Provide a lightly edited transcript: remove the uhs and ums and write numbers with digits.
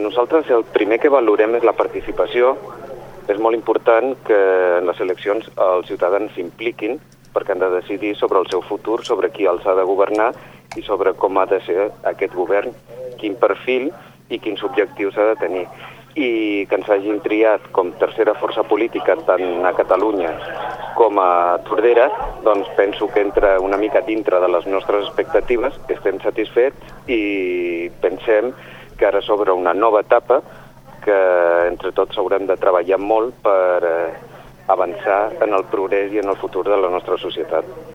nosaltres el primer que valorem és la participació. És molt important que en les eleccions els ciutadans s'impliquin perquè han de decidir sobre el seu futur, sobre qui els ha de governar i sobre com ha de ser aquest govern, quin perfil i quins objectius ha de tenir. I que ens hagin triat com tercera força política tant a Catalunya com a Tordera, doncs penso que entra una mica dintre de les nostres expectatives, estem satisfets i pensem que ara s'obre una nova etapa que entre tots haurem de treballar molt per avançar en el progrés i en el futur de la nostra societat.